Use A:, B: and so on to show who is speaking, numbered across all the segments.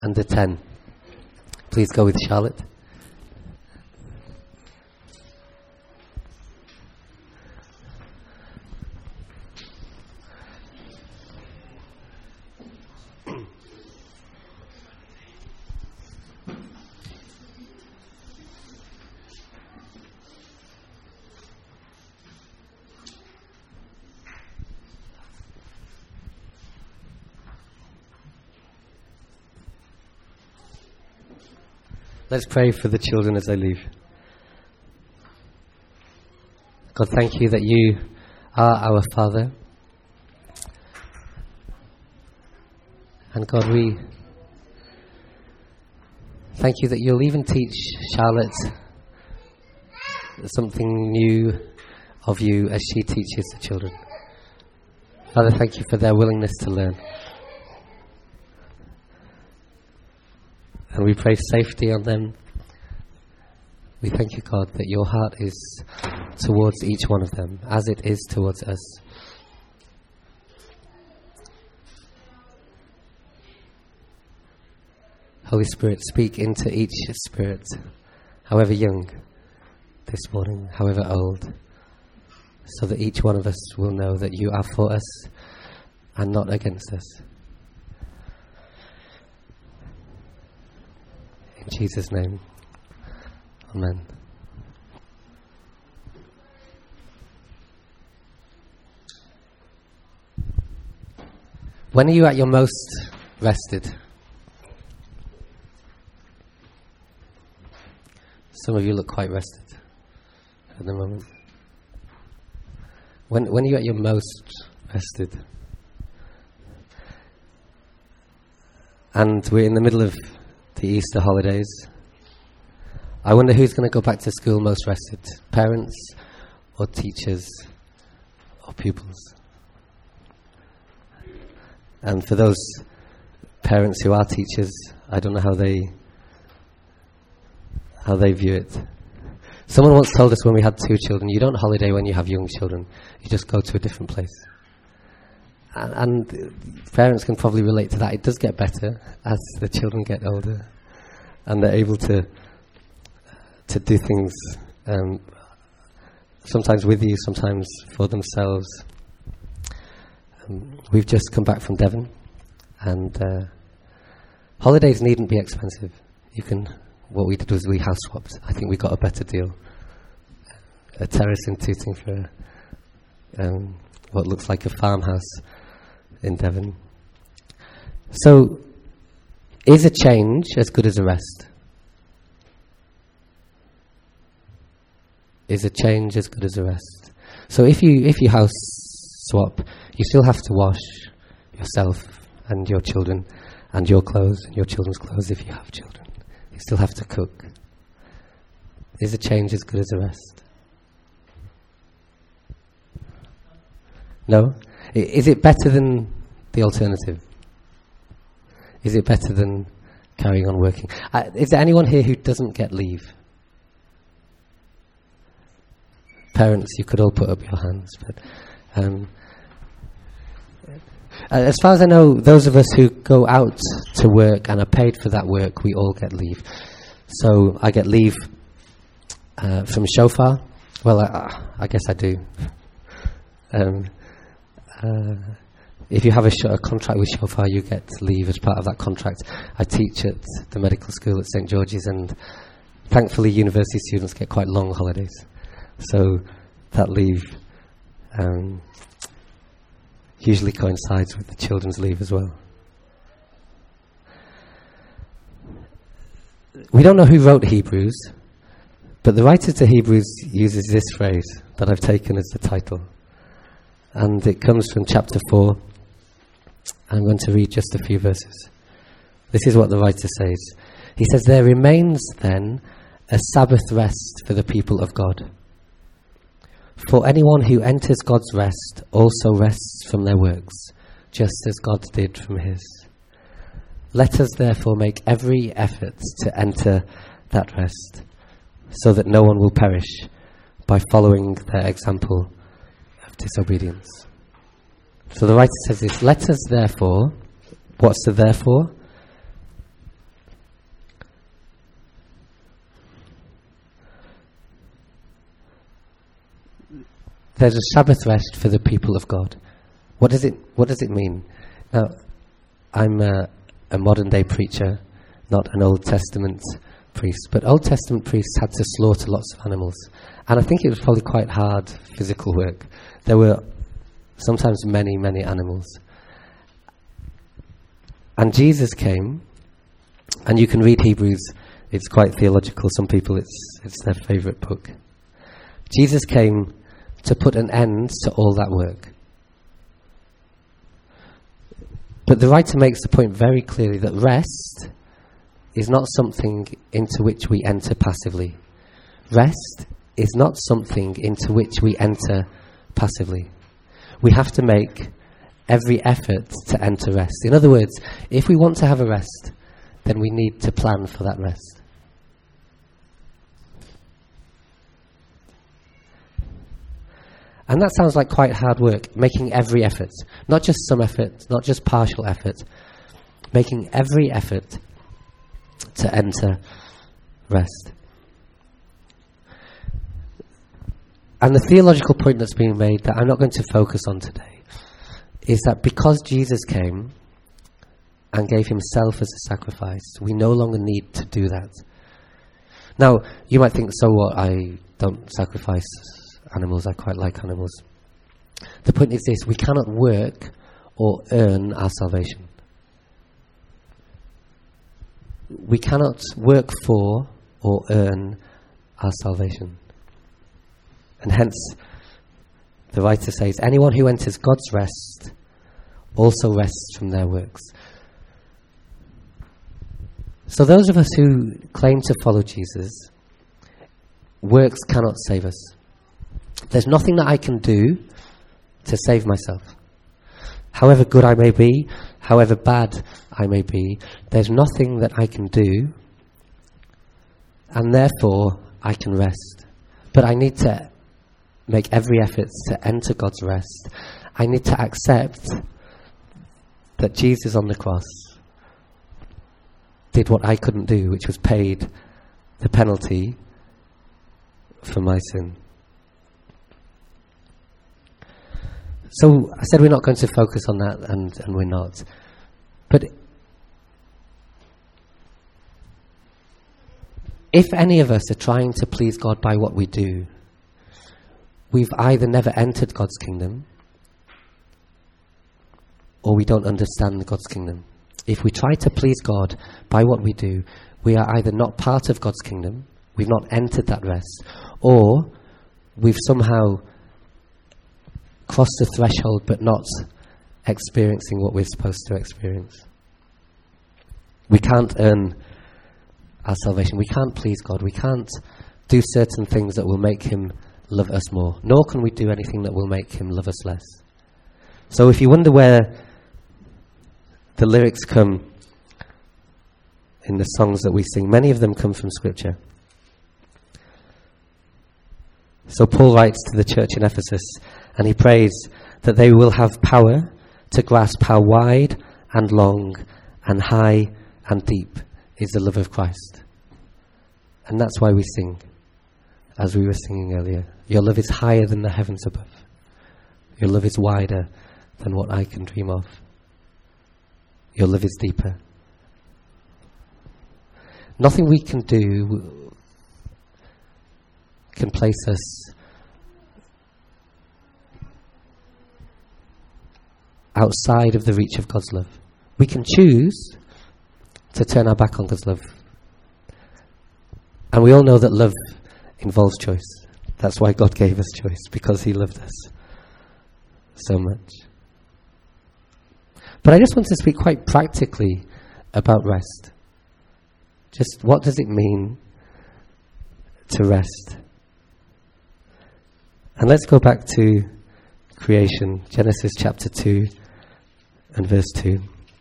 A: under 10. Please go with Charlotte. Let's pray for the children as they leave. God, thank you that you are our Father. And God, we thank you that you'll even teach Charlotte something new of you as she teaches the children. Father, thank you for their willingness to learn. And we pray safety on them. We thank you, God, that your heart is towards each one of them, as it is towards us. Holy Spirit, speak into each spirit, however young this morning, however old, so that each one of us will know that you are for us and not against us. In Jesus' name, amen. When are you at your most rested? Some of you look quite rested at the moment. When are you at your most rested? And we're in the middle of the Easter holidays. I wonder who's going to go back to school most rested, parents or teachers or pupils. And for those parents who are teachers, I don't know how they view it. Someone once told us when we had 2 children, you don't holiday when you have young children, you just go to a different place. And parents can probably relate to that. It does get better as the children get older and they're able to do things sometimes with you, sometimes for themselves. We've just come back from Devon, and holidays needn't be expensive. What we did was we house swapped. I think we got a better deal. A terrace in Tooting for what looks like a farmhouse in Devon. So, is a change as good as a rest? Is a change as good as a rest? So if you house swap, you still have to wash yourself and your children and your clothes and your children's clothes if you have children. You still have to cook. Is a change as good as a rest? No? Is it better than the alternative? Is it better than carrying on working? Is there anyone here who doesn't get leave? Parents, you could all put up your hands. But as far as I know, those of us who go out to work and are paid for that work, we all get leave. So I get leave from Shofar. Well, I guess I do. If you have a contract with Shofar, you get leave as part of that contract. I teach at the medical school at St. George's, and thankfully university students get quite long holidays. So that leave usually coincides with the children's leave as well. We don't know who wrote Hebrews, but the writer to Hebrews uses this phrase that I've taken as the title. And it comes from chapter 4. I'm going to read just a few verses. This is what the writer says. He says, "There remains then a Sabbath rest for the people of God. For anyone who enters God's rest also rests from their works, just as God did from his. Let us therefore make every effort to enter that rest, so that no one will perish by following their example of disobedience." So the writer says this, let us therefore, what's the therefore? there's a Sabbath rest for the people of God. What does it mean? Now, I'm a modern day preacher, not an Old Testament priest, but Old Testament priests had to slaughter lots of animals, and I think it was probably quite hard physical work. There were sometimes many, many animals. And Jesus came, and you can read Hebrews, it's quite theological, some people it's their favourite book. Jesus came to put an end to all that work. But the writer makes the point very clearly that rest is not something into which we enter passively. Rest is not something into which we enter passively. We have to make every effort to enter rest. In other words, if we want to have a rest, then we need to plan for that rest. And that sounds like quite hard work, making every effort. Not just some effort, not just partial effort. Making every effort to enter rest. And the theological point that's being made that I'm not going to focus on today is that because Jesus came and gave himself as a sacrifice, we no longer need to do that. Now, you might think, so what, I don't sacrifice animals, I quite like animals. The point is this, we cannot work or earn our salvation. We cannot work for or earn our salvation. And hence, the writer says, anyone who enters God's rest also rests from their works. So those of us who claim to follow Jesus, works cannot save us. There's nothing that I can do to save myself. However good I may be, however bad I may be, there's nothing that I can do, and therefore I can rest. But I need to make every effort to enter God's rest. I need to accept that Jesus on the cross did what I couldn't do, which was paid the penalty for my sin. So I said we're not going to focus on that, and we're not. But if any of us are trying to please God by what we do, we've either never entered God's kingdom or we don't understand God's kingdom. If we try to please God by what we do, we are either not part of God's kingdom, we've not entered that rest, or we've somehow crossed the threshold but not experiencing what we're supposed to experience. We can't earn our salvation. We can't please God. We can't do certain things that will make him love us more. Nor can we do anything that will make him love us less. So if you wonder where the lyrics come in the songs that we sing, many of them come from Scripture. So Paul writes to the church in Ephesus, and he prays that they will have power to grasp how wide and long and high and deep is the love of Christ. And that's why we sing, as we were singing earlier. Your love is higher than the heavens above. Your love is wider than what I can dream of. Your love is deeper. Nothing we can do can place us outside of the reach of God's love. We can choose to turn our back on God's love. And we all know that love involves choice. That's why God gave us choice, because he loved us so much. But I just want to speak quite practically about rest. Just what does it mean to rest? And let's go back to creation, Genesis chapter 2 and verse 2.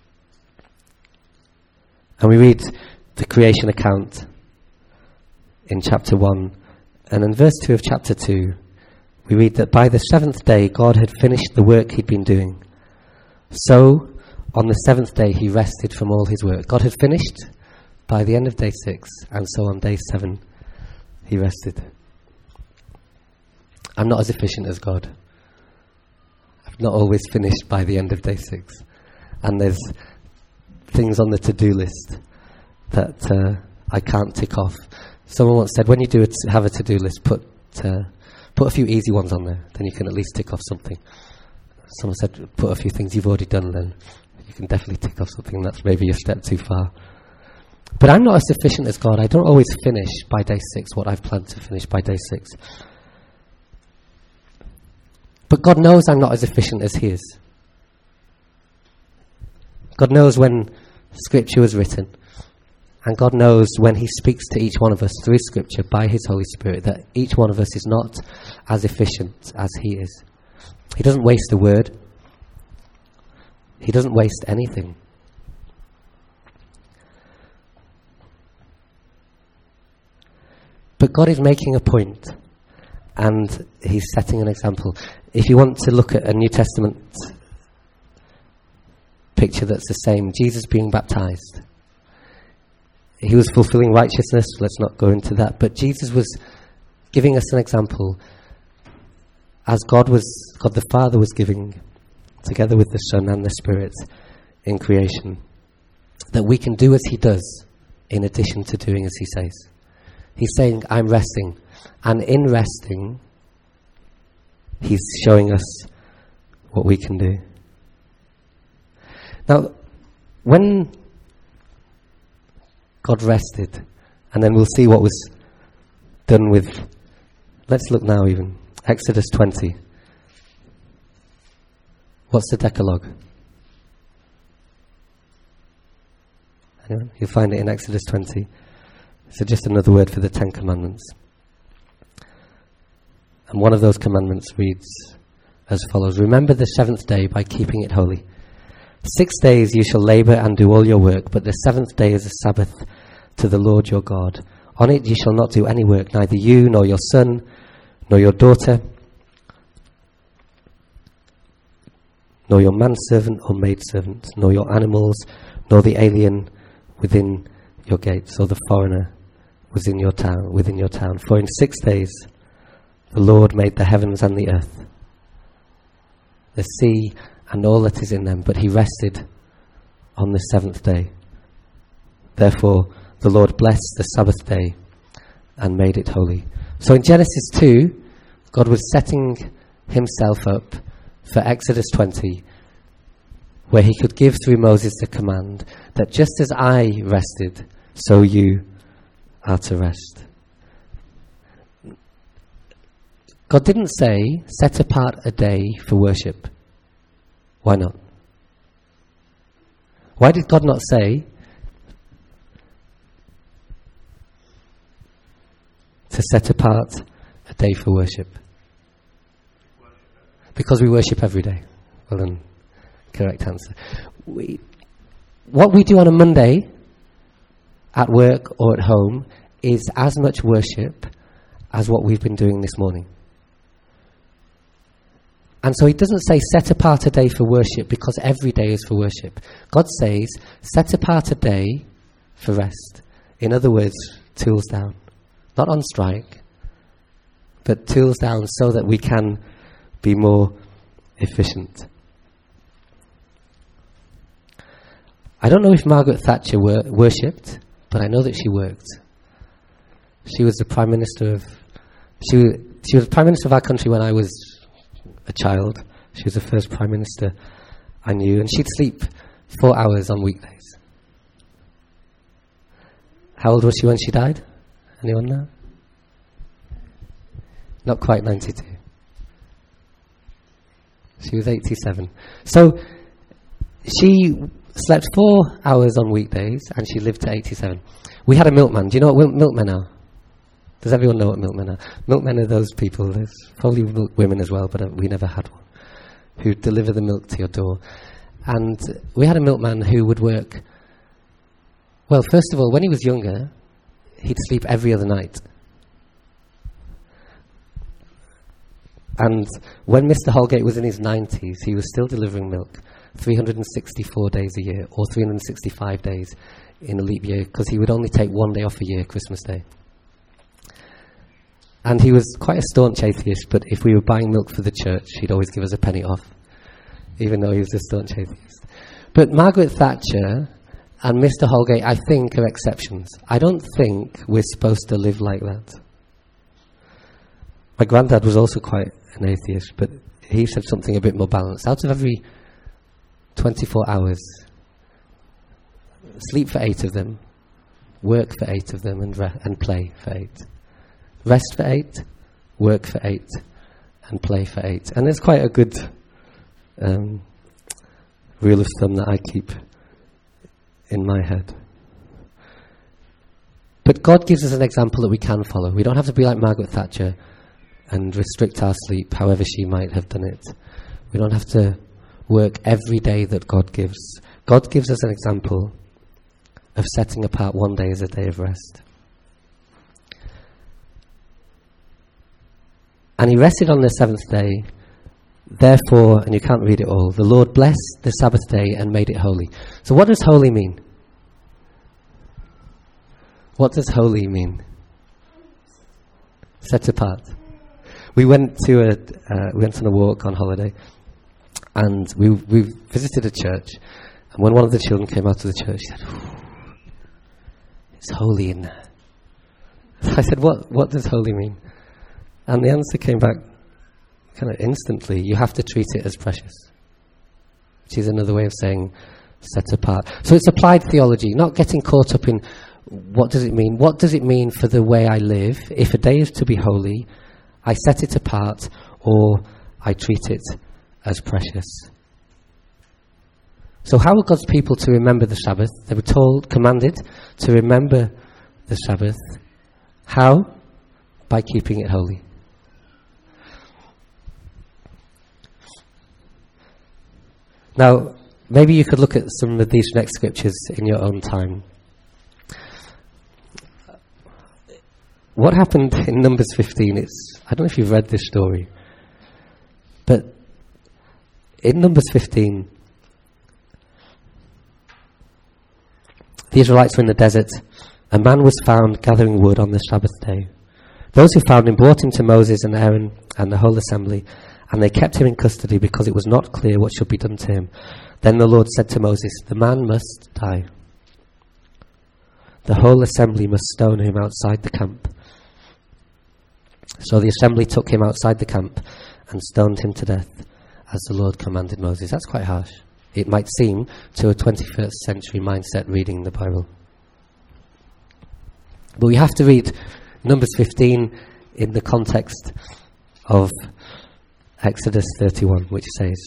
A: And we read the creation account in chapter 1. And in verse 2 of chapter 2, we read that by the seventh day God had finished the work he'd been doing. So, on the seventh day he rested from all his work. God had finished by the end of day 6, and so on day 7 he rested. I'm not as efficient as God. I've not always finished by the end of day 6. And there's things on the to-do list that I can't tick off. Someone once said, when you have a to-do list, put a few easy ones on there, then you can at least tick off something. Someone said, put a few things you've already done, then you can definitely tick off something. That's maybe a step too far. But I'm not as efficient as God. I don't always finish by day 6 what I've planned to finish by day 6. But God knows I'm not as efficient as He is. God knows when Scripture was written, and God knows when He speaks to each one of us through Scripture by His Holy Spirit that each one of us is not as efficient as He is. He doesn't waste a word. He doesn't waste anything. But God is making a point, and He's setting an example. If you want to look at a New Testament picture that's the same, Jesus being baptized. He was fulfilling righteousness, let's not go into that, but Jesus was giving us an example as God the Father was giving, together with the Son and the Spirit in creation, that we can do as He does in addition to doing as He says. He's saying, I'm resting. And in resting, He's showing us what we can do. Now, when God rested, and then we'll see what was done with, let's look now even, Exodus 20. What's the Decalogue? Anyone? You'll find it in Exodus 20. So just another word for the 10 Commandments. And one of those commandments reads as follows: remember the 7th day by keeping it holy. 6 days you shall labor and do all your work, but the 7th day is a Sabbath to the Lord your God. On it you shall not do any work, neither you, nor your son, nor your daughter, nor your manservant or maidservant, nor your animals, nor the alien within your gates, or the foreigner within your town. For in 6 days the Lord made the heavens and the earth, the sea and all that is in them, but He rested on the 7th day. Therefore the Lord blessed the Sabbath day and made it holy. So in Genesis 2, God was setting Himself up for Exodus 20, where He could give through Moses the command that just as I rested, so you are to rest. God didn't say, set apart a day for worship. Why not? Why did God not say to set apart a day for worship? Because we worship every day. Well done. Correct answer. What we do on a Monday, at work or at home, is as much worship as what we've been doing this morning. And so He doesn't say set apart a day for worship because every day is for worship. God says set apart a day for rest. In other words, tools down. Not on strike, but tools down so that we can be more efficient. I don't know if Margaret Thatcher worshipped, but I know that she worked. She was the Prime Minister of... She was Prime Minister of our country when I was a child. She was the first Prime Minister I knew, and she'd sleep 4 hours on weekdays. How old was she when she died? Anyone know? Not quite 92. She was 87. So she slept 4 hours on weekdays and she lived to 87. We had a milkman. Do you know what milkmen are? Does everyone know what milkmen are? Milkmen are those people, there's probably milk women as well, but we never had one, who deliver the milk to your door. And we had a milkman who would work, well, first of all, when he was younger, he'd sleep every other night. And when Mr. Holgate was in his 90s, he was still delivering milk 364 days a year, or 365 days in a leap year, because he would only take 1 day off a year, Christmas Day. And he was quite a staunch atheist, but if we were buying milk for the church, he'd always give us a penny off, even though he was a staunch atheist. But Margaret Thatcher and Mr. Holgate, I think, are exceptions. I don't think we're supposed to live like that. My granddad was also quite an atheist, but he said something a bit more balanced. Out of every 24 hours, sleep for 8 of them, work for 8 of them, and play for 8. Rest for 8, work for 8, and play for 8. And there's quite a good rule of thumb that I keep in my head. But God gives us an example that we can follow. We don't have to be like Margaret Thatcher and restrict our sleep however she might have done it. We don't have to work every day that God gives. God gives us an example of setting apart one day as a day of rest. And he rested on the 7th day. Therefore, and you can't read it all, the Lord blessed the Sabbath day and made it holy. So what does holy mean? What does holy mean? Set apart. We went on a walk on holiday, and we visited a church. And when one of the children came out of the church, she said, "It's holy in there." I said, "What does holy mean?" And the answer came back kind of instantly. You have to treat it as precious, which is another way of saying set apart. So it's applied theology, not getting caught up in what does it mean. What does it mean for the way I live? If a day is to be holy, I set it apart, or I treat it as precious. So how were God's people to remember the Sabbath? They were commanded to remember the Sabbath. How? By keeping it holy. Now, maybe you could look at some of these next scriptures in your own time. What happened in Numbers 15, I don't know if you've read this story, but in Numbers 15, the Israelites were in the desert. A man was found gathering wood on the Sabbath day. Those who found him brought him to Moses and Aaron and the whole assembly, and they kept him in custody because it was not clear what should be done to him. Then the Lord said to Moses, "The man must die. The whole assembly must stone him outside the camp." So the assembly took him outside the camp and stoned him to death, as the Lord commanded Moses. That's quite harsh. It might seem to a 21st century mindset reading the Bible. But we have to read Numbers 15 in the context of Exodus 31, which says,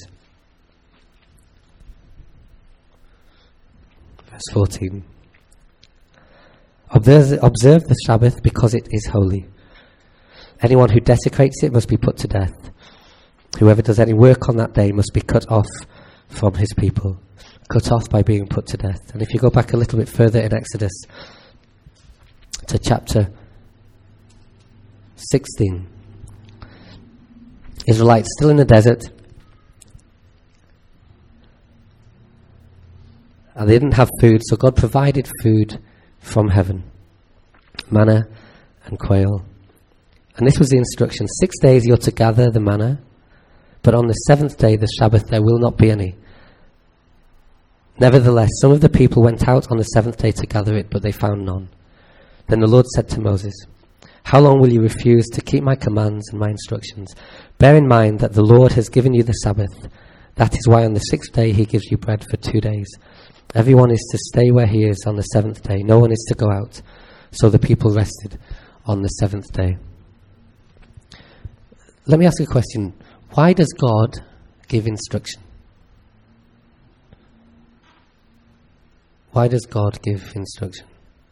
A: verse 14, Observe the Sabbath because it is holy. Anyone who desecrates it must be put to death. Whoever does any work on that day must be cut off from his people, cut off by being put to death. And if you go back a little bit further in Exodus to chapter 16, Israelites still in the desert, and they didn't have food, so God provided food from heaven, manna and quail. And this was the instruction: 6 days you're to gather the manna, but on the 7th day, the Sabbath, there will not be any. Nevertheless, some of the people went out on the 7th day to gather it, but they found none. Then the Lord said to Moses, "How long will you refuse to keep my commands and my instructions? Bear in mind that the Lord has given you the Sabbath. That is why on the 6th day he gives you bread for 2 days. Everyone is to stay where he is on the 7th day. No one is to go out." So the people rested on the 7th day. Let me ask you a question. Why does God give instruction? Why does God give instruction?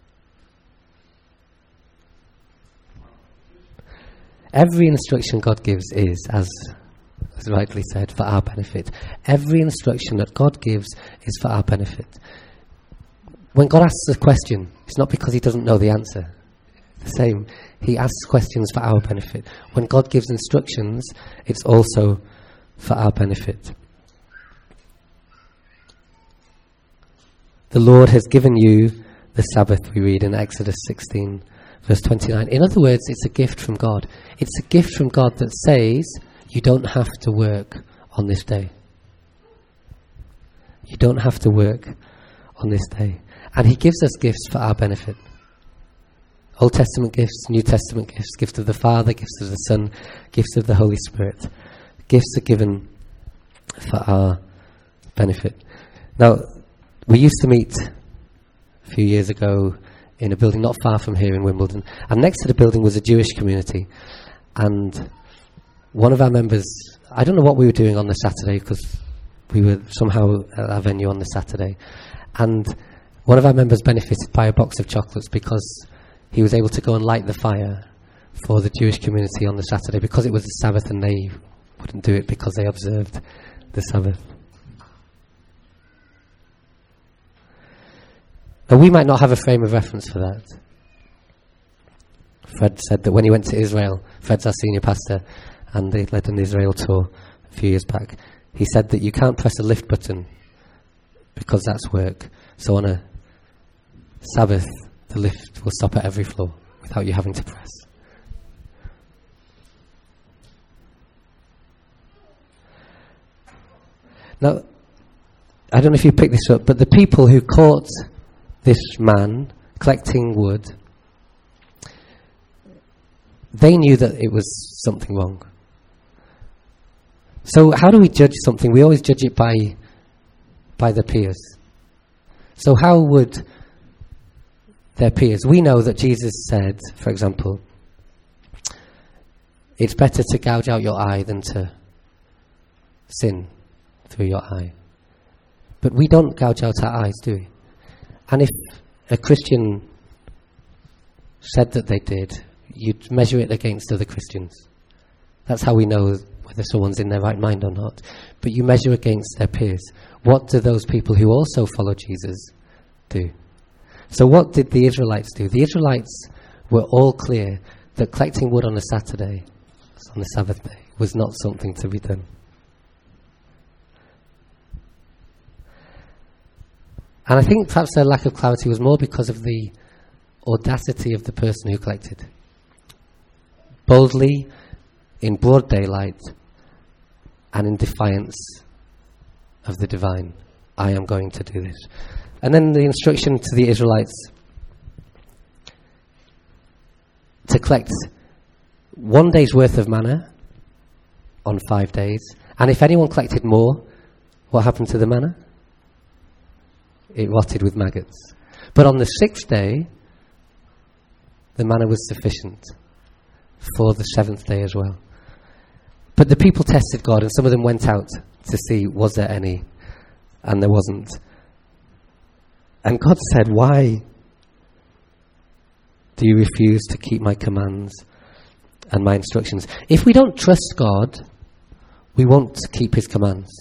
A: Every instruction God gives is, as rightly said, for our benefit. Every instruction that God gives is for our benefit. When God asks a question, it's not because he doesn't know the answer. The same, he asks questions for our benefit. When God gives instructions, it's also for our benefit. The Lord has given you the Sabbath, we read in Exodus 16, Verse 29. In other words, it's a gift from God. It's a gift from God that says you don't have to work on this day. You don't have to work on this day. And he gives us gifts for our benefit. Old Testament gifts, New Testament gifts, gifts of the Father, gifts of the Son, gifts of the Holy Spirit. Gifts are given for our benefit. Now, we used to meet a few years ago in a building not far from here in Wimbledon, and next to the building was a Jewish community. And one of our members, I don't know what we were doing on the Saturday, because we were somehow at our venue on the Saturday, and one of our members benefited by a box of chocolates because he was able to go and light the fire for the Jewish community on the Saturday, because it was the Sabbath and they wouldn't do it because they observed the Sabbath. Now, we might not have a frame of reference for that. Fred said that when he went to Israel, Fred's our senior pastor, and they led an Israel tour a few years back. He said that you can't press a lift button because that's work. So on a Sabbath, the lift will stop at every floor without you having to press. Now, I don't know if you picked this up, but the people who caught this man collecting wood, they knew that it was something wrong. So how do we judge something? We always judge it by the peers. So how would their peers? We know that Jesus said, for example, it's better to gouge out your eye than to sin through your eye. But we don't gouge out our eyes, do we? And if a Christian said that they did, you'd measure it against other Christians. That's how we know whether someone's in their right mind or not. But you measure against their peers. What do those people who also follow Jesus do? So what did the Israelites do? The Israelites were all clear that collecting wood on a Saturday, on the Sabbath day, was not something to be done. And I think perhaps their lack of clarity was more because of the audacity of the person who collected. Boldly, in broad daylight, and in defiance of the divine, I am going to do this. And then the instruction to the Israelites to collect 1 day's worth of manna on 5 days. And if anyone collected more, what happened to the manna? It rotted with maggots. But on the 6th day, the manna was sufficient for the 7th day as well. But the people tested God, and some of them went out to see, was there any? And there wasn't. And God said, why do you refuse to keep my commands and my instructions? If we don't trust God, we won't keep his commands.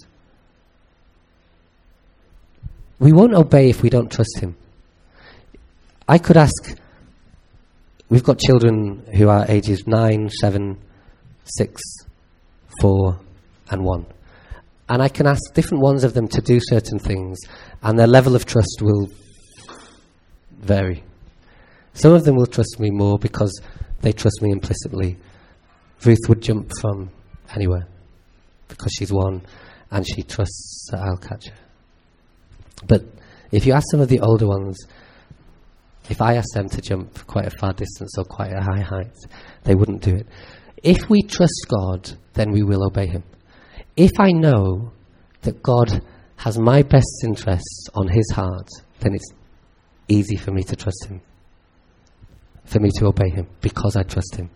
A: We won't obey if we don't trust him. I could ask, we've got children who are ages 9, 7, 6, 4 and 1. And I can ask different ones of them to do certain things, and their level of trust will vary. Some of them will trust me more because they trust me implicitly. Ruth would jump from anywhere because she's 1 and she trusts that I'll catch her. But if you ask some of the older ones, if I asked them to jump quite a far distance or quite a high height, they wouldn't do it. If we trust God, then we will obey him. If I know that God has my best interests on his heart, then it's easy for me to trust him, for me to obey him, because I trust him.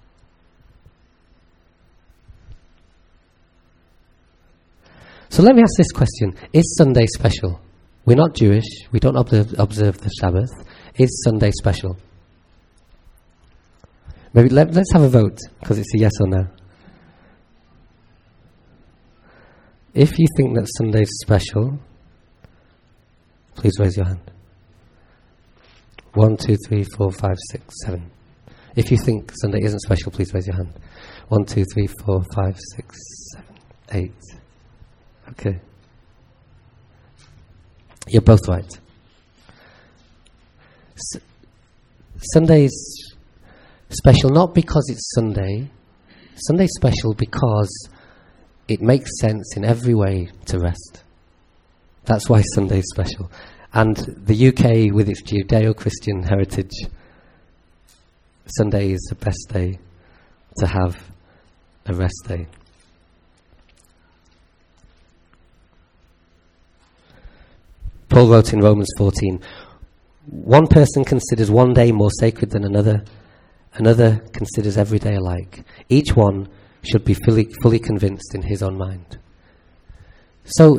A: So let me ask this question. Is Sunday special? We're not Jewish. We don't observe the Sabbath. Is Sunday special? Maybe let's have a vote, because it's a yes or no. If you think that Sunday's special, please raise your hand. 1, 2, 3, 4, 5, 6, 7. If you think Sunday isn't special, please raise your hand. 1, 2, 3, 4, 5, 6, 7, 8. Okay. You're both right. Sunday's Special not because it's Sunday. Sunday's special because it makes sense in every way to rest. That's why Sunday's special. And the UK, with its Judeo-Christian heritage, Sunday is the best day to have a rest day. Paul wrote in Romans 14, one person considers one day more sacred than another. Another considers every day alike. Each one should be fully convinced in his own mind. So,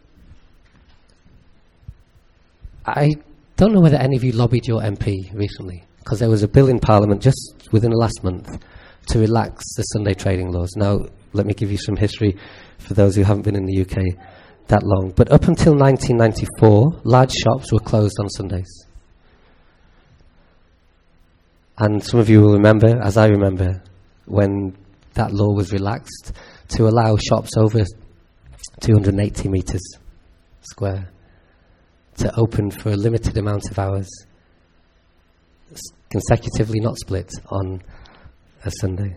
A: I don't know whether any of you lobbied your MP recently, because there was a bill in Parliament just within the last month to relax the Sunday trading laws. Now, let me give you some history for those who haven't been in the UK that long. But up until 1994, large shops were closed on Sundays. And some of you will remember, as I remember, when that law was relaxed to allow shops over 280 metres square to open for a limited amount of hours, consecutively, not split, on a Sunday.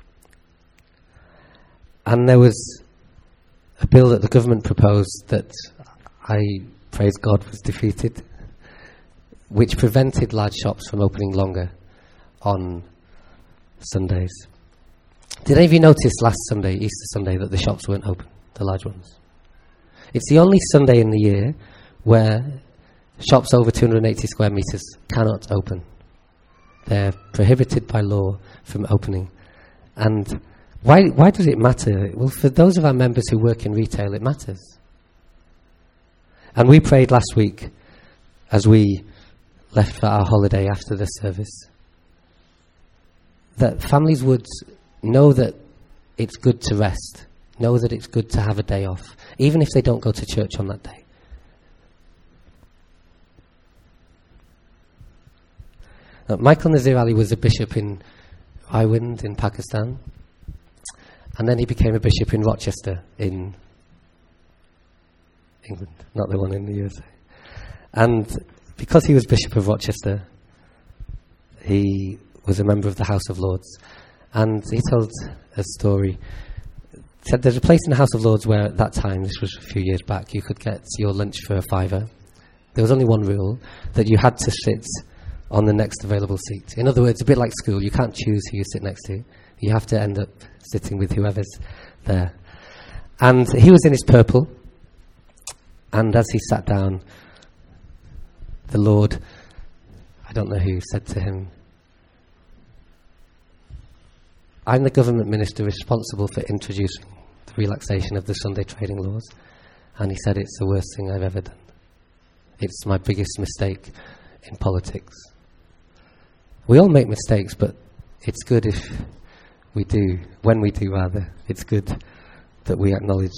A: And there was a bill that the government proposed that I praise God was defeated, which prevented large shops from opening longer on Sundays. Did any of you notice last Sunday, Easter Sunday, that the shops weren't open, the large ones? It's the only Sunday in the year where shops over 280 square metres cannot open. They're prohibited by law from opening. And why does it matter? Well, for those of our members who work in retail, it matters. And we prayed last week as we left for our holiday after the service that families would know that it's good to rest, know that it's good to have a day off, even if they don't go to church on that day. Michael Nazir Ali was a bishop in Iwind in Pakistan, and then he became a bishop in Rochester in England, not the one in the USA. And because he was Bishop of Rochester, he was a member of the House of Lords. And he told a story. He said there's a place in the House of Lords where at that time, this was a few years back, you could get your lunch for a £5. There was only one rule, that you had to sit on the next available seat. In other words, a bit like school, you can't choose who you sit next to. You have to end up sitting with whoever's there. And he was in his purple, and as he sat down, the Lord, I don't know who, said to him, I'm the government minister responsible for introducing the relaxation of the Sunday trading laws. And he said, it's the worst thing I've ever done. It's my biggest mistake in politics. We all make mistakes, but it's good if we do, when we do rather, it's good that we acknowledge.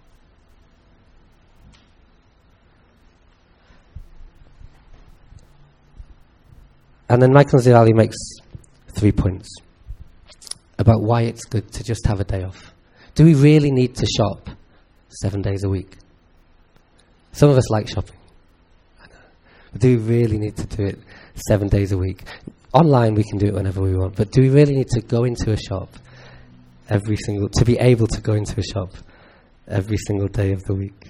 A: And then Michael Nazir Ali makes 3 points about why it's good to just have a day off. Do we really need to shop 7 days a week? Some of us like shopping. I know. But do we really need to do it 7 days a week? Online we can do it whenever we want, but do we really need to go into a shop to be able to go into a shop every single day of the week?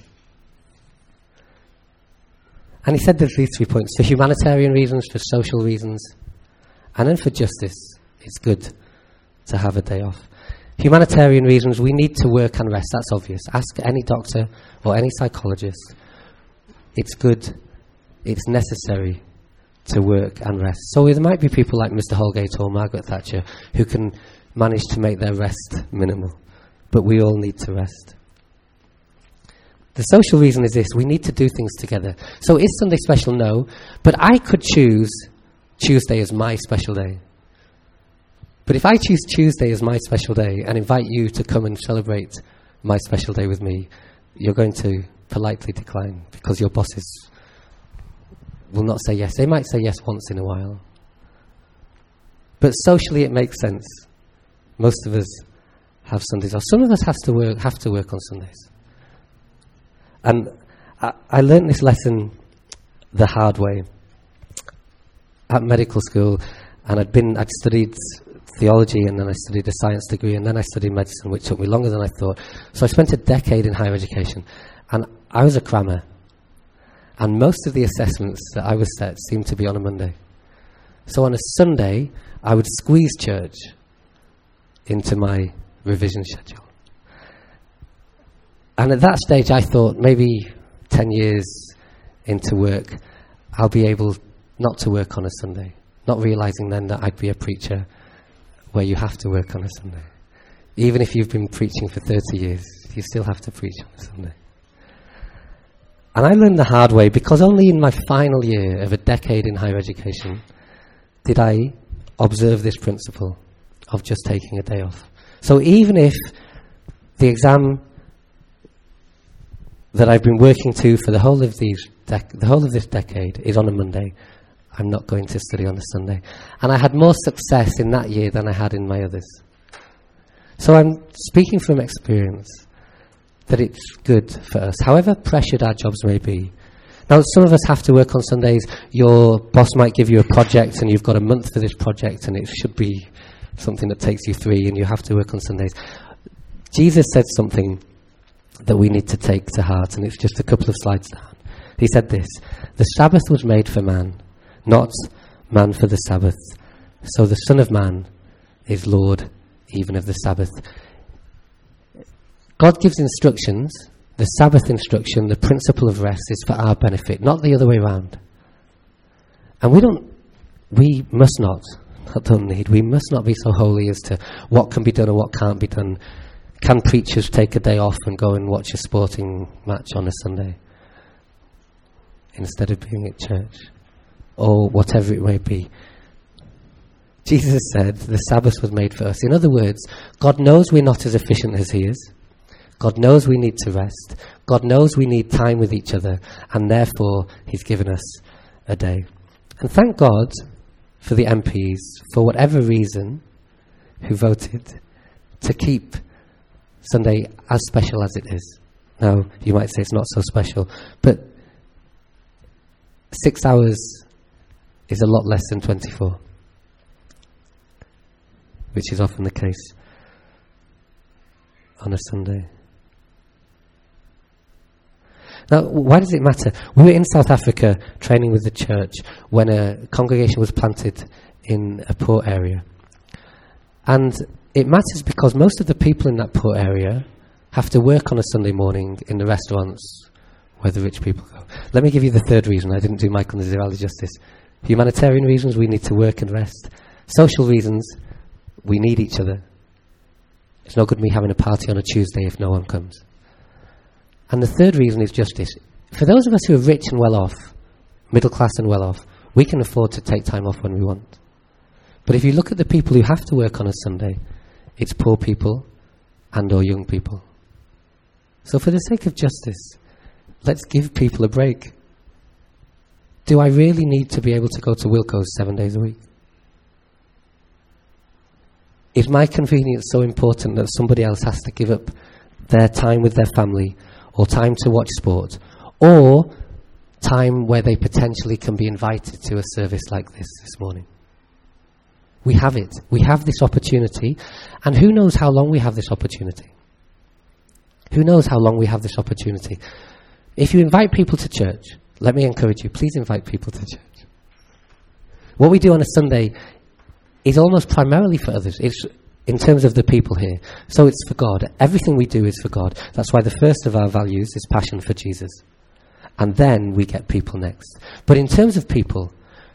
A: And he said there's these 3 points. For humanitarian reasons, for social reasons, and then for justice, it's good to have a day off. Humanitarian reasons, we need to work and rest, that's obvious. Ask any doctor or any psychologist. It's good, it's necessary to work and rest. So there might be people like Mr. Holgate or Margaret Thatcher who can manage to make their rest minimal, but we all need to rest. The social reason is this: we need to do things together. So is Sunday special? No, but I could choose Tuesday as my special day. But if I choose Tuesday as my special day and invite you to come and celebrate my special day with me, you're going to politely decline because your bosses will not say yes. They might say yes once in a while. But socially it makes sense. Most of us have Sundays off. Some of us have to work on Sundays. And I learned this lesson the hard way at medical school, And I'd studied theology, and then I studied a science degree, and then I studied medicine, which took me longer than I thought. So I spent a decade in higher education, and I was a crammer. And most of the assessments that I was set seemed to be on a Monday. So on a Sunday, I would squeeze church into my revision schedule. And at that stage, I thought maybe 10 years into work, I'll be able not to work on a Sunday, not realizing then that I'd be a preacher where you have to work on a Sunday. Even if you've been preaching for 30 years, you still have to preach on a Sunday. And I learned the hard way, because only in my final year of a decade in higher education did I observe this principle of just taking a day off. So even if the exam that I've been working to for the whole of this decade is on a Monday, I'm not going to study on a Sunday. And I had more success in that year than I had in my others. So I'm speaking from experience that it's good for us, however pressured our jobs may be. Now, some of us have to work on Sundays. Your boss might give you a project, and you've got a month for this project, and it should be something that takes you 3, and you have to work on Sundays. Jesus said something that we need to take to heart, and it's just a couple of slides down. He said this: "The Sabbath was made for man, not man for the Sabbath. So the Son of Man is Lord even of the Sabbath." God gives instructions. The Sabbath instruction, the principle of rest, is for our benefit, not the other way around. And we must not be so holy as to what can be done and what can't be done. Can preachers take a day off and go and watch a sporting match on a Sunday instead of being at church? Or whatever it may be. Jesus said the Sabbath was made for us. In other words, God knows we're not as efficient as He is. God knows we need to rest. God knows we need time with each other, and therefore He's given us a day. And thank God for the MPs, for whatever reason, who voted to keep Sunday as special as it is. Now, you might say it's not so special, but 6 hours is a lot less than 24, which is often the case on a Sunday. Now, why does it matter? We were in South Africa training with the church when a congregation was planted in a poor area. And it matters because most of the people in that poor area have to work on a Sunday morning in the restaurants where the rich people go. Let me give you the third reason. I didn't do Michael Nazirali justice. Humanitarian reasons, we need to work and rest. Social reasons, we need each other. It's no good me having a party on a Tuesday if no one comes. And the third reason is justice. For those of us who are rich and well off, middle class and well off, we can afford to take time off when we want. But if you look at the people who have to work on a Sunday, it's poor people and or young people. So for the sake of justice, let's give people a break. Do I really need to be able to go to Wilko's 7 days a week? Is my convenience so important that somebody else has to give up their time with their family, or time to watch sport, or time where they potentially can be invited to a service like this morning? We have it. We have this opportunity, and who knows how long we have this opportunity? Who knows how long we have this opportunity? If you invite people to church, let me encourage you, please invite people to church. What we do on a Sunday is almost primarily for others. It's in terms of the people here. So it's for God. Everything we do is for God. That's why the first of our values is passion for Jesus. And then we get people next. But in terms of people,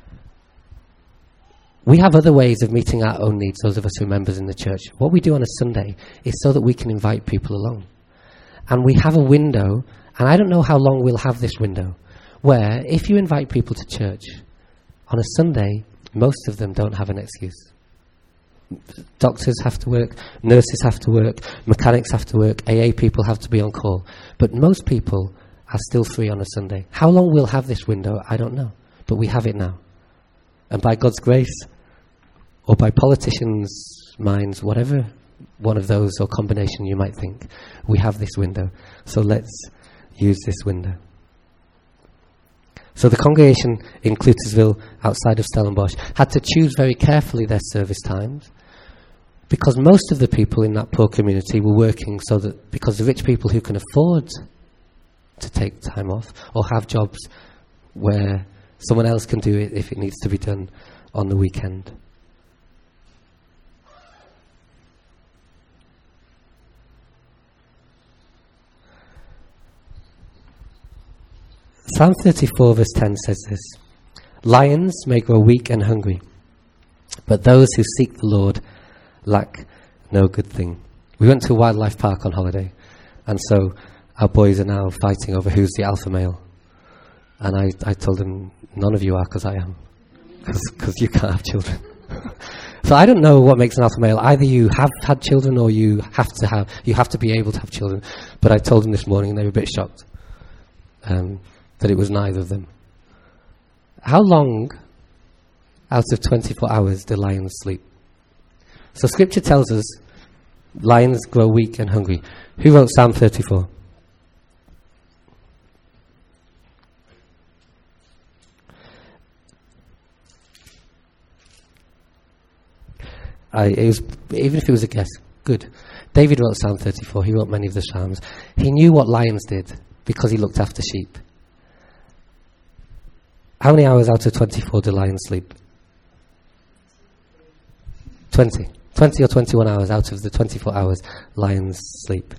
A: we have other ways of meeting our own needs, those of us who are members in the church. What we do on a Sunday is so that we can invite people along. And we have a window, and I don't know how long we'll have this window, where if you invite people to church on a Sunday, most of them don't have an excuse. Doctors have to work, nurses have to work, mechanics have to work, AA people have to be on call. But most people are still free on a Sunday. How long we'll have this window, I don't know. But we have it now. And by God's grace, or by politicians' minds, whatever one of those or combination you might think, we have this window. So let's use this window. So the congregation in Clutersville, outside of Stellenbosch, had to choose very carefully their service times, because most of the people in that poor community were working so that, because the rich people who can afford to take time off or have jobs where someone else can do it if it needs to be done on the weekend. Psalm 34 verse 10 says this: "Lions may grow weak and hungry, but those who seek the Lord lack no good thing." We went to a wildlife park on holiday, and so our boys are now fighting over who's the alpha male. And I told them, none of you are, because I am. Because you can't have children. So I don't know what makes an alpha male. Either you have had children or you have to be able to have children. But I told them this morning and they were a bit shocked that it was neither of them. How long out of 24 hours do lions sleep? So Scripture tells us lions grow weak and hungry. Who wrote Psalm 34? Even if it was a guess, good. David wrote Psalm 34. He wrote many of the Psalms. He knew what lions did because he looked after sheep. How many hours out of 24 do lions sleep? 20 or 21 hours out of the 24 hours lions sleep.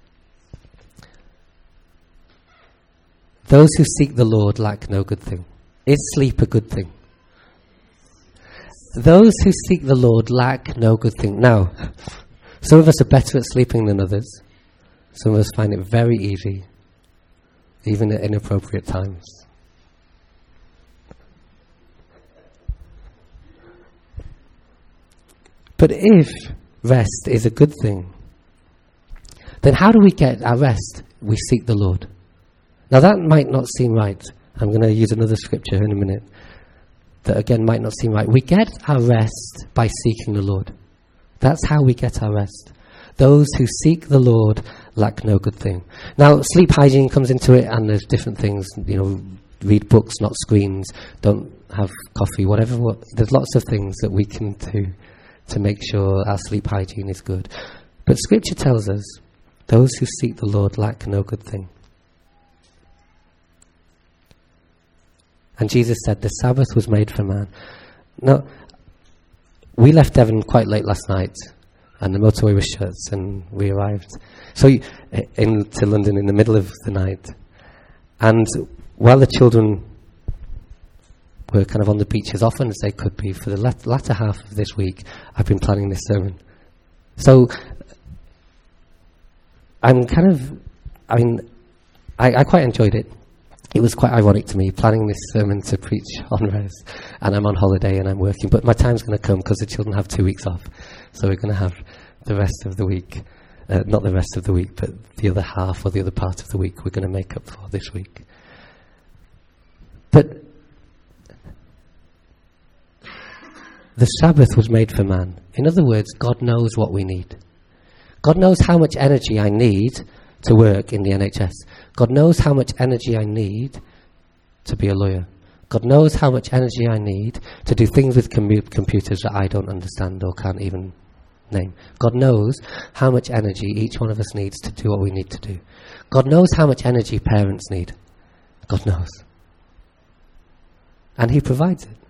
A: Those who seek the Lord lack no good thing. Is sleep a good thing? Those who seek the Lord lack no good thing. Now, some of us are better at sleeping than others. Some of us find it very easy, even at inappropriate times. But if rest is a good thing, then how do we get our rest? We seek the Lord. Now that might not seem right. I'm going to use another scripture in a minute that again might not seem right. We get our rest by seeking the Lord. That's how we get our rest. Those who seek the Lord lack no good thing. Now, sleep hygiene comes into it, and there's different things. Read books, not screens. Don't have coffee, whatever. There's lots of things that we can do to make sure our sleep hygiene is good. But Scripture tells us, those who seek the Lord lack no good thing. And Jesus said, the Sabbath was made for man. Now, we left Devon quite late last night, and the motorway was shut, and we arrived into London in the middle of the night. And while the children were kind of on the beach as often as they could be, for the latter half of this week, I've been planning this sermon. So, I quite enjoyed it. It was quite ironic to me, planning this sermon to preach on rest, and I'm on holiday and I'm working, but my time's going to come because the children have 2 weeks off, so we're going to have the rest of the week, not the rest of the week, but the other half or the other part of the week we're going to make up for this week. But the Sabbath was made for man. In other words, God knows what we need. God knows how much energy I need to work in the NHS. God knows how much energy I need to be a lawyer. God knows how much energy I need to do things with computers that I don't understand or can't even name. God knows how much energy each one of us needs to do what we need to do. God knows how much energy parents need. God knows. And He provides it.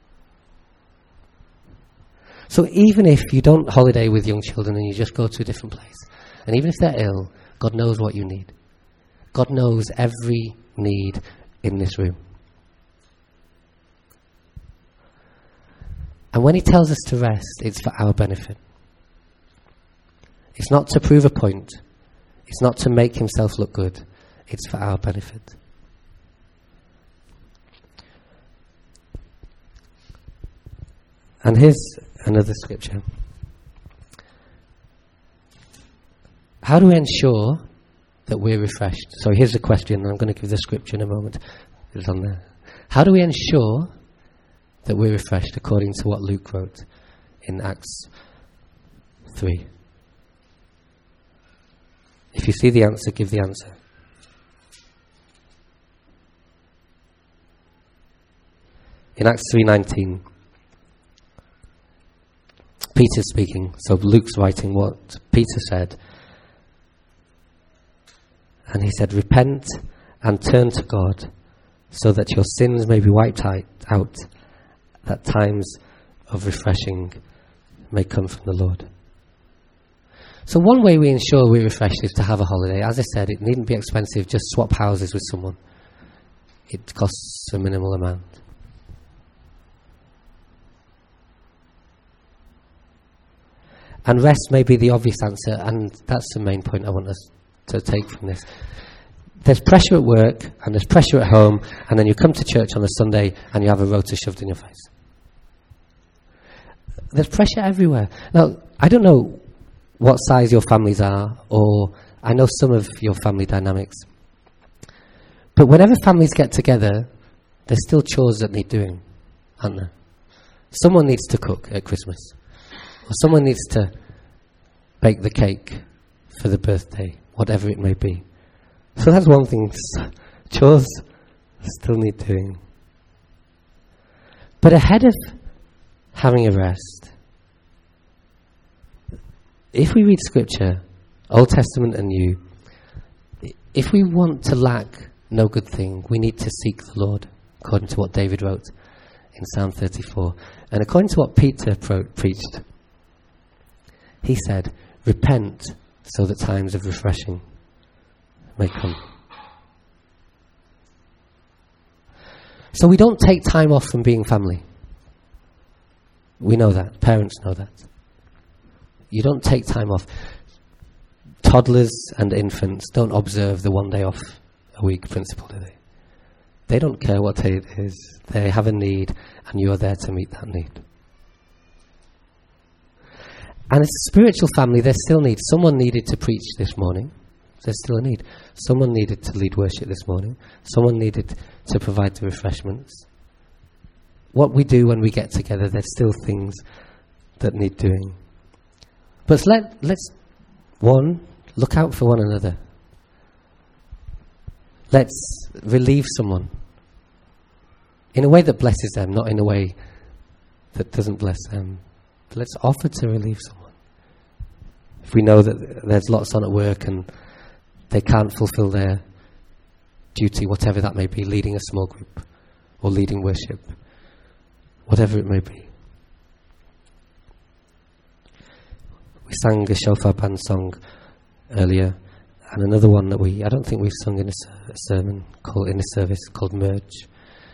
A: So even if you don't holiday with young children and you just go to a different place, and even if they're ill, God knows what you need. God knows every need in this room. And when He tells us to rest, it's for our benefit. It's not to prove a point. It's not to make Himself look good. It's for our benefit. And here's another scripture. How do we ensure that we're refreshed? So here's the question, and I'm going to give the scripture in a moment. It's on there. How do we ensure that we're refreshed according to what Luke wrote in Acts 3? If you see the answer, give the answer. In Acts 3:19, Peter's speaking, so Luke's writing what Peter said. And he said, repent and turn to God so that your sins may be wiped out, that times of refreshing may come from the Lord. So one way we ensure we're refreshed is to have a holiday. As I said, it needn't be expensive, just swap houses with someone. It costs a minimal amount. And rest may be the obvious answer, and that's the main point I want us to take from this. There's pressure at work, and there's pressure at home, and then you come to church on a Sunday and you have a rota shoved in your face. There's pressure everywhere. Now, I don't know what size your families are, or I know some of your family dynamics. But whenever families get together, there's still chores that need doing, aren't there? Someone needs to cook at Christmas. Or someone needs to bake the cake for the birthday, whatever it may be. So that's one thing. Chores still need doing. But ahead of having a rest, if we read Scripture, Old Testament and New, if we want to lack no good thing, we need to seek the Lord, according to what David wrote in Psalm 34. And according to what Peter preached, he said, repent so that times of refreshing may come. So we don't take time off from being family. We know that. Parents know that. You don't take time off. Toddlers and infants don't observe the 1 day off a week principle, do they? They don't care what day it is. They have a need, and you are there to meet that need. And as a spiritual family, there's still need. Someone needed to preach this morning. There's still a need. Someone needed to lead worship this morning. Someone needed to provide the refreshments. What we do when we get together, there's still things that need doing. But let's look out for one another. Let's relieve someone in a way that blesses them, not in a way that doesn't bless them. But let's offer to relieve someone. If we know that there's lots on at work and they can't fulfill their duty, whatever that may be, leading a small group or leading worship, whatever it may be. We sang a shofar band song earlier, and another one that I don't think we've sung in a sermon in a service called Merge.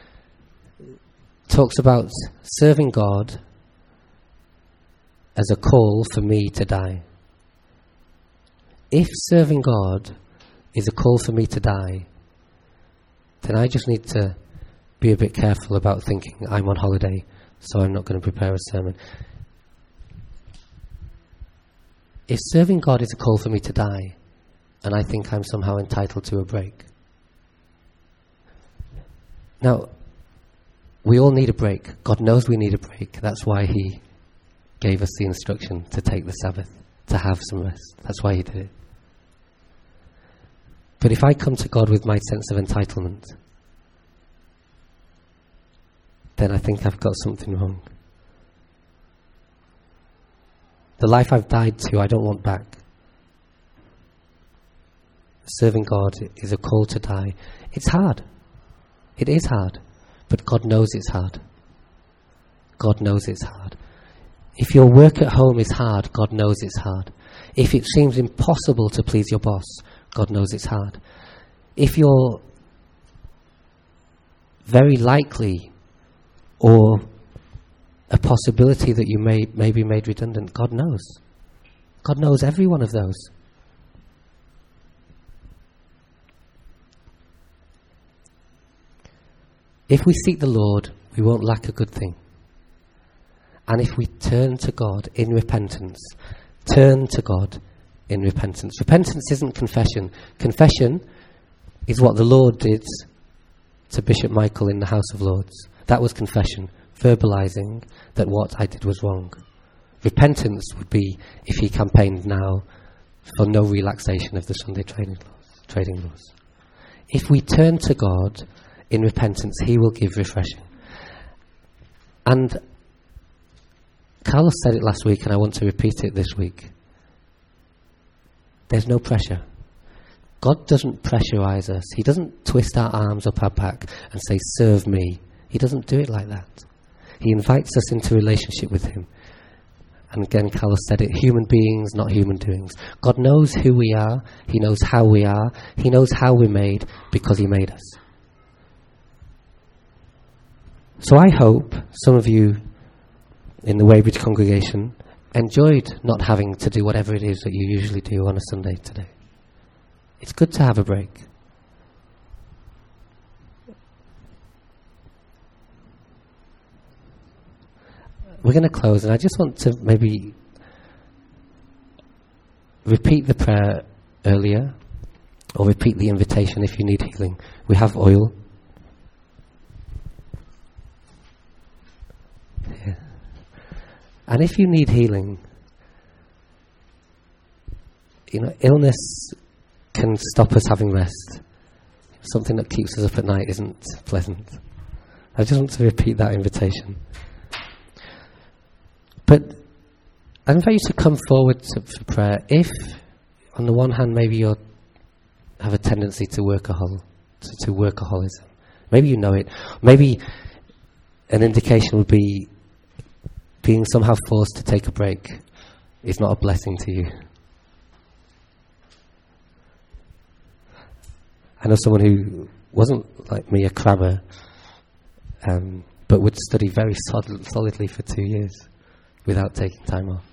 A: Talks about serving God as a call for me to die. If serving God is a call for me to die, then I just need to be a bit careful about thinking I'm on holiday, so I'm not going to prepare a sermon. If serving God is a call for me to die, and I think I'm somehow entitled to a break. Now, we all need a break. God knows we need a break. That's why He gave us the instruction to take the Sabbath, to have some rest. That's why He did it. But if I come to God with my sense of entitlement, then I think I've got something wrong. The life I've died to, I don't want back. Serving God is a call to die. It's hard. It is hard. But God knows it's hard. God knows it's hard. If your work at home is hard, God knows it's hard. If it seems impossible to please your boss, God knows it's hard. If you're very likely or a possibility that you may be made redundant, God knows. God knows every one of those. If we seek the Lord, we won't lack a good thing. And if we turn to God in repentance, turn to God in repentance. Repentance isn't confession. Confession is what the Lord did to Bishop Michael in the House of Lords. That was confession, verbalizing that what I did was wrong. Repentance would be if he campaigned now for no relaxation of the Sunday trading laws. If we turn to God in repentance, He will give refreshing. And Carlos said it last week, and I want to repeat it this week. There's no pressure. God doesn't pressurize us. He doesn't twist our arms up our back and say, serve me. He doesn't do it like that. He invites us into relationship with him. And again, Carlos said it, human beings, not human doings. God knows who we are. He knows how we are. He knows how we're made because he made us. So I hope some of you in the Weybridge congregation enjoyed not having to do whatever it is that you usually do on a Sunday today. It's good to have a break. We're going to close, and I just want to maybe repeat the prayer earlier, or repeat the invitation if you need healing. We have oil. Yeah. And if you need healing, illness can stop us having rest. Something that keeps us up at night isn't pleasant. I just want to repeat that invitation. But I invite you to come forward for prayer. If, on the one hand, maybe you have a tendency to workaholism, maybe you know it. Maybe an indication would be being somehow forced to take a break is not a blessing to you. I know someone who wasn't like me, a crammer, but would study very solidly for 2 years without taking time off.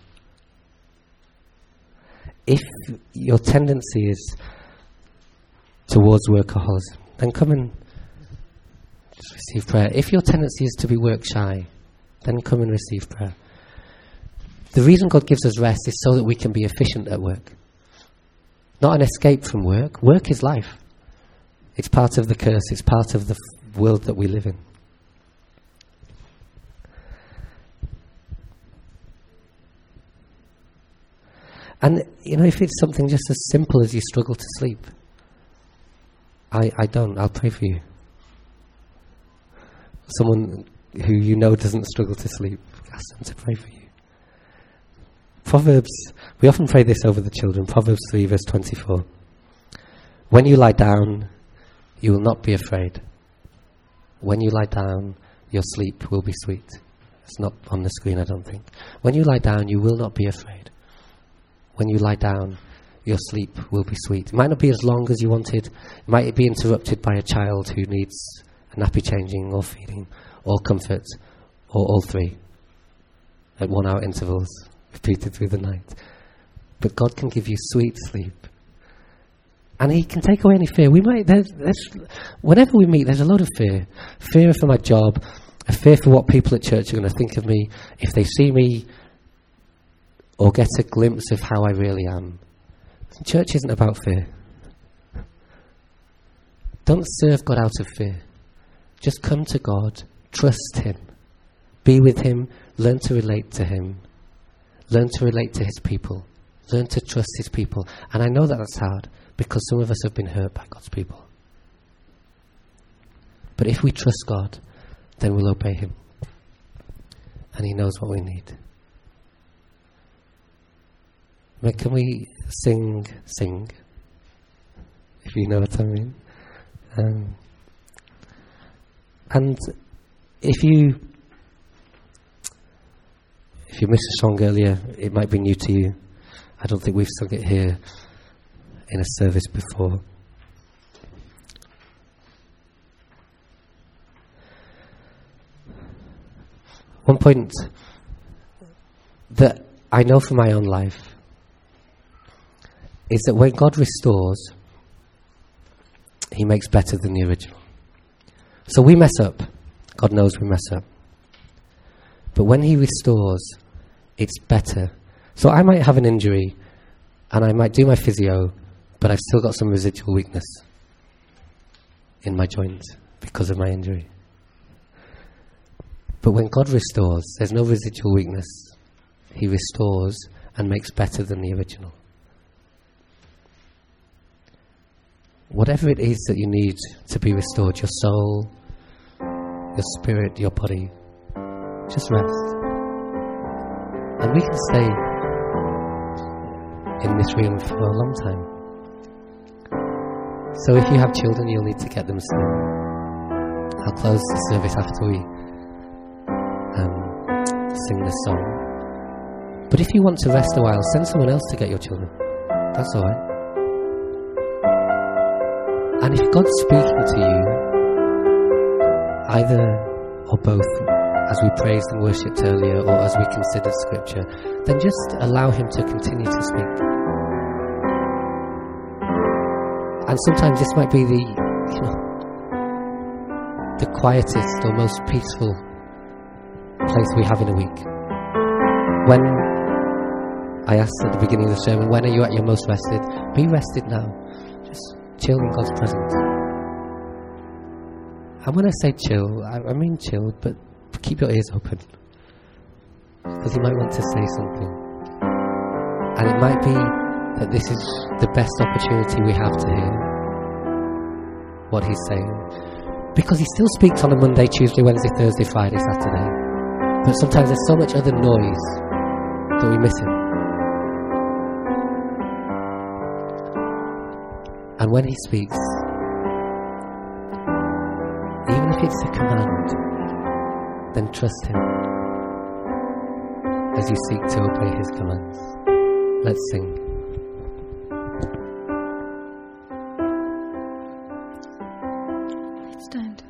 A: If your tendency is towards workaholism, then come and just receive prayer. If your tendency is to be work shy, then come and receive prayer. The reason God gives us rest is so that we can be efficient at work. Not an escape from work. Work is life. It's part of the curse. It's part of the world that we live in. And, if it's something just as simple as you struggle to sleep, I don't. I'll pray for you. Someone who doesn't struggle to sleep, ask them to pray for you. Proverbs, we often pray this over the children. Proverbs 3 verse 24. When you lie down, you will not be afraid. When you lie down, your sleep will be sweet. It's not on the screen, I don't think. When you lie down, you will not be afraid. When you lie down, your sleep will be sweet. It might not be as long as you wanted. It might be interrupted by a child who needs a nappy changing or feeding or comfort or all three at 1 hour intervals repeated through the night. But God can give you sweet sleep. And he can take away any fear. Whenever we meet, there's a lot of fear. Fear for my job, a fear for what people at church are going to think of me if they see me or get a glimpse of how I really am. Church isn't about fear. Don't serve God out of fear. Just come to God, trust him, be with him, learn to relate to him, learn to relate to his people, learn to trust his people. And I know that that's hard because some of us have been hurt by God's people. But if we trust God, then we'll obey him. And he knows what we need. Can we sing, if you know what I mean? And if you missed a song earlier, it might be new to you. I don't think we've sung it here in a service before. One point that I know from my own life is that when God restores, he makes better than the original. So we mess up. God knows we mess up. But when he restores, it's better. So I might have an injury and I might do my physio, but I've still got some residual weakness in my joint because of my injury. But when God restores, there's no residual weakness. He restores and makes better than the original. Whatever it is that you need to be restored, your soul, your spirit, your body, Just rest. And we can stay in this room for a long time. So if you have children, you'll need to get them soon. I'll close the service after we sing the song. But if you want to rest a while, send someone else to get your children. That's alright. And if God's speaking to you, either or both, as we praised and worshipped earlier, or as we considered Scripture, then just allow Him to continue to speak. And sometimes this might be the quietest or most peaceful place we have in a week. When I asked at the beginning of the sermon, when are you at your most rested? Be rested now. Just chill in God's presence. And when I say chill, I mean chill, but keep your ears open, because He might want to say something. And it might be that this is the best opportunity we have to hear what He's saying, because He still speaks on a Monday, Tuesday, Wednesday, Thursday, Friday, Saturday. But sometimes there's so much other noise that we miss Him. And when He speaks, even if it's a command, then trust Him as you seek to obey His commands. Let's sing.
B: Stand.